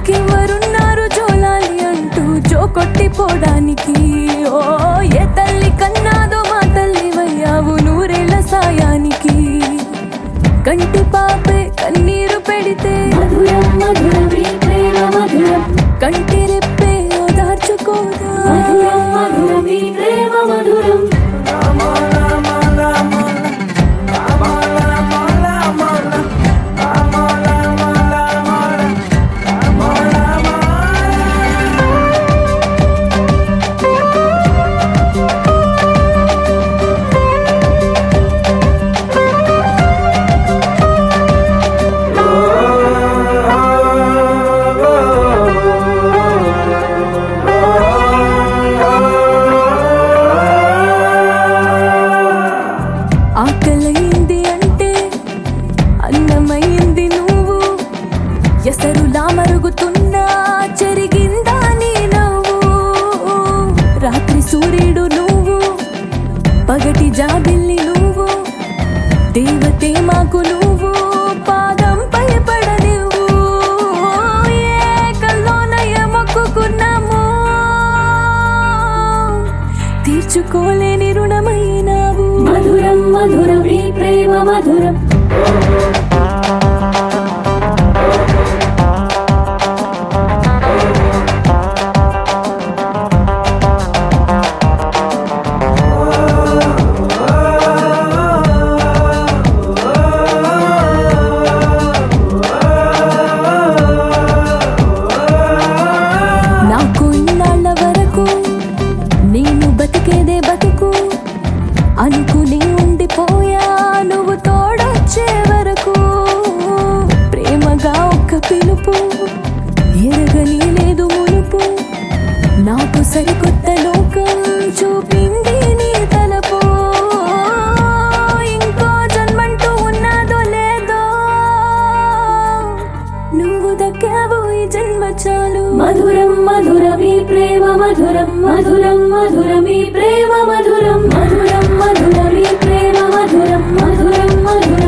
నాకెవరున్నారు జోలాలి అంటూ జో కొట్టిపోవడానికి. ఓ ఏ తల్లి కన్నాదో మా తల్లి వయ్యావు నూరేళ్ల సాయానికి. కంటి పాపే కన్నీరు పెడితే మధురం మధురం ఈ ప్రేమ మధురం, కంటి రెప్పే ఓదార్చుకోదా. మధురం మధురం ఈ ప్రేమ మధురం. ఆకలైంది అంటే అన్నమైంది నువ్వు, ఎసరులా మరుగుతున్నా చెరిగిందా నీ నవ్వు. రాత్రి సూర్యుడు నువ్వు, పగటి జాబిల్లి నువ్వు, దేవతే మాకు నువ్వు, పాదంపై పడనివ్వు. ఏ కల్లోనయ మొక్కుకున్నాము, తీర్చుకోలేని రుణమైనావు. మధురం మధురం ఈ ప్రేమ మధురం. నాకు ఇన్నాళ్ళ వరకు నేను బతికేదే బతుకు అనుకుని ఉండిపోయా, నువ్వు తోడొచ్చే వరకు. ప్రేమగా ఒక్క పిలుపు ఎరగని లేదు మునుపు, నాకు సరికొత్త లోకం చూపింది నీ తలపు. ఇంకో జన్మంటూ ఉన్నదో లేదో, నువ్వు దక్కావు ఈ జన్మ చాలు. మధురం మధురం ఈ ప్రేమ మధురం, మధురం మధురం ఈ ప్రేమ మధురం, మధురం మధురం ఈ ప్రేమ మధురం, మధురం మధురం